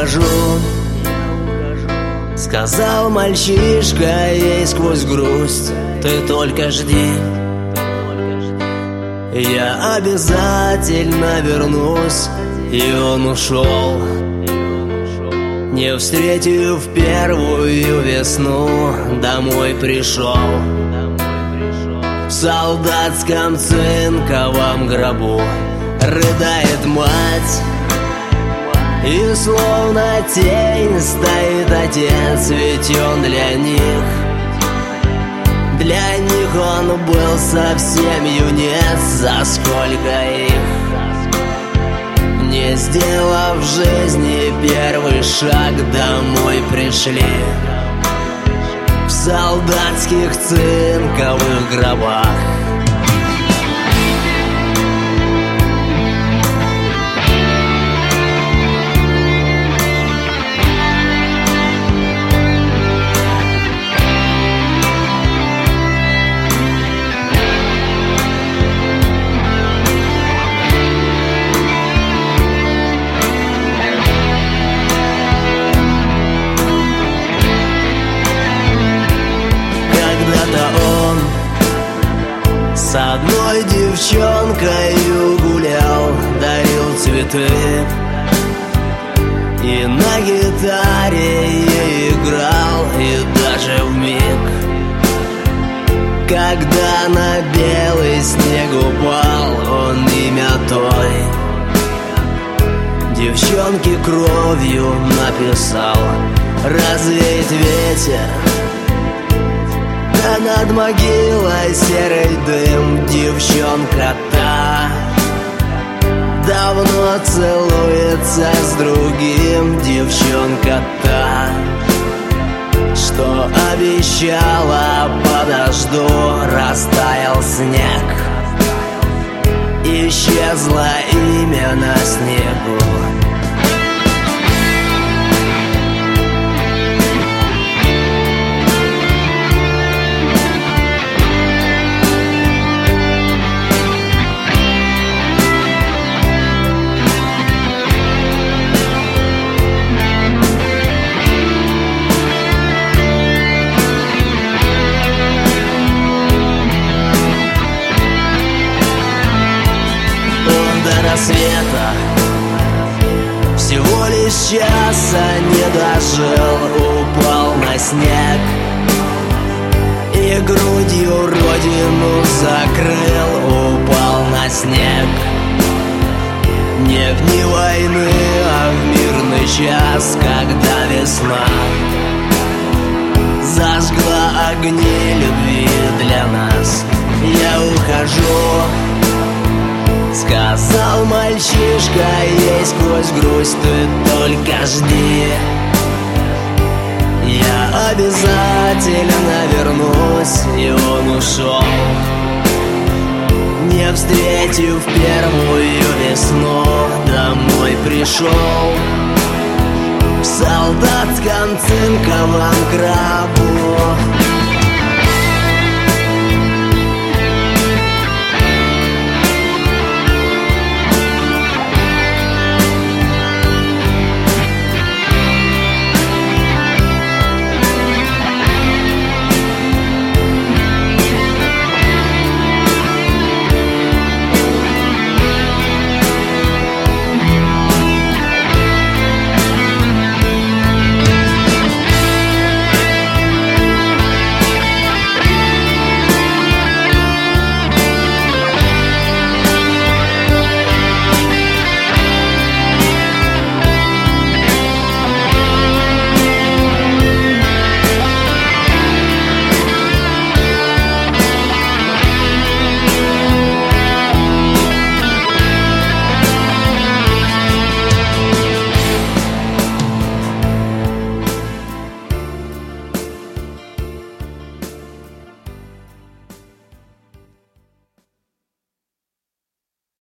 ухожу, сказал мальчишка ей сквозь грусть. Ты только жди, я обязательно вернусь. И он ушел, не встретив первую весну. Домой пришел в солдатском цинковом гробу. Рыдает мать, и словно тень стоит отец. Ведь он для них он был совсем юнец. За сколько их, не сделав в жизни первый шаг, домой пришли в солдатских цинковых гробах. С одной девчонкой гулял, дарил цветы и на гитаре ей играл. И даже вмиг, когда на белый снег упал, он имя той девчонки кровью написал. Развеет ветер, а над могилой серый дым. Девчонка-то давно целуется с другим. Девчонка-то, что обещала, подожду. Растаял снег, исчезло имя на снегу. Рассвета всего лишь часа не дожил. Упал на снег и грудью родину закрыл. Упал на снег не в дни войны, а в мирный час, когда весна зажгла огни любви для нас. Я ухожу, сказал мальчишка ей сквозь грусть. Ты только жди, я обязательно вернусь. И он ушел, не встретив первую весну. Домой пришел в солдатском цинковом гробу.